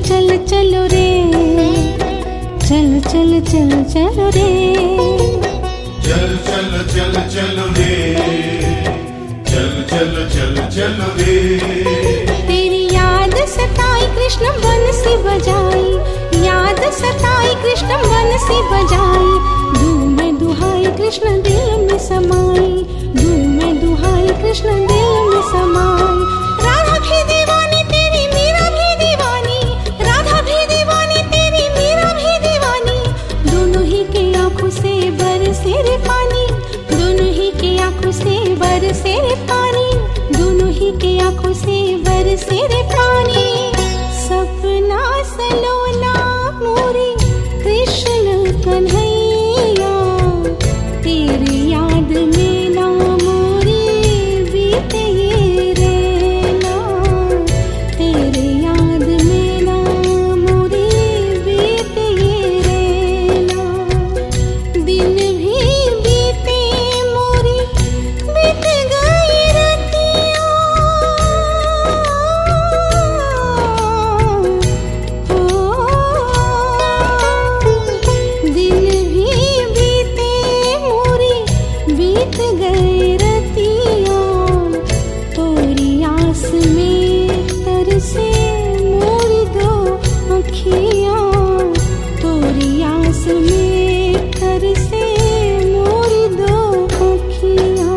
चल चलो रे, चल चल चल चलो रे, चल चल चल चलो रे, चल चल चल चलो रे। तेरी याद सताई कृष्ण बंसी बजाई, याद सताई कृष्ण बंसी बजाई। धूम दुहाई कृष्ण दिल में समाई, धूम दुहाई कृष्ण दिल में समाई। राधा भी दीवानी तेरी मीरा भी दीवानी, राधा भी दीवानी तेरी मीरा भी दीवानी। दोनों ही के आंखों से बरसे रे पानी, दोनों ही के आंखों से बरसे रे पानी, दोनों ही के आंखों से बरसे रे पानी। सपना सलोना मोरी कृष्ण कन्हैया, तेरी याद में ना मोरी बीते ये रहना, तेरे याद में ना मोरी बीते ये रहना। दिन भी बीते मोरी बीत गई रतिया, दिन भी बीते मोरी बीत गई रतिया। तोरी आस में तरसे मोरी दो अखियाँ, तोरी आस में तरसे मोरी दो अखियाँ।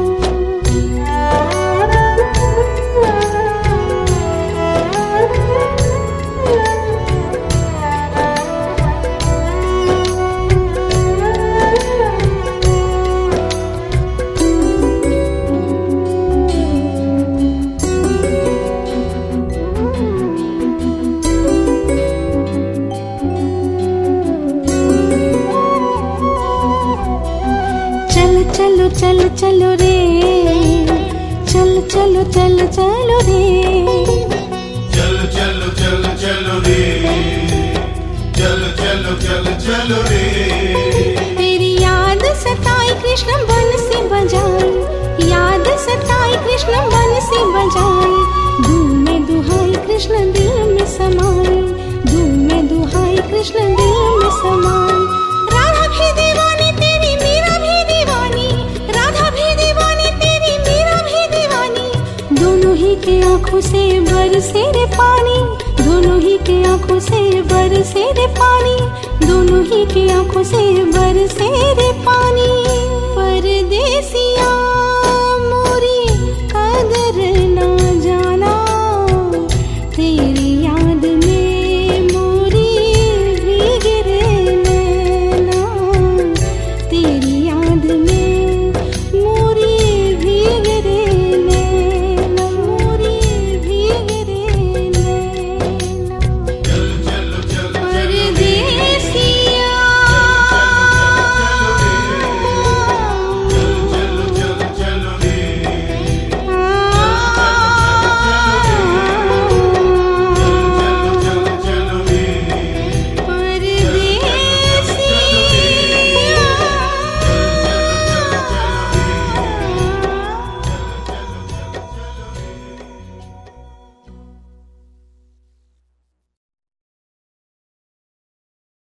चलो चल चलो रे, चल चलो चल चलो रे, चल चलो चल चलो रे, चल चलो चल चलो रे। तेरी याद सताई कृष्ण बंसी बजाई, याद सताई कृष्ण बंसी बजाई। धूम दुहाई कृष्ण दिल में समाई, धूम दुहाई कृष्ण दिल में समाई। राधा भी दीवानी तेरी मीरा भी दीवानी, राधा भी दीवानी तेरी मीरा भी दीवानी। दोनों ही के आंखों से बरसे रे पानी, दोनों ही के आंखों से बरसे रे पानी, दोनों ही के आंखों से बरसे रे पानी। परदेसी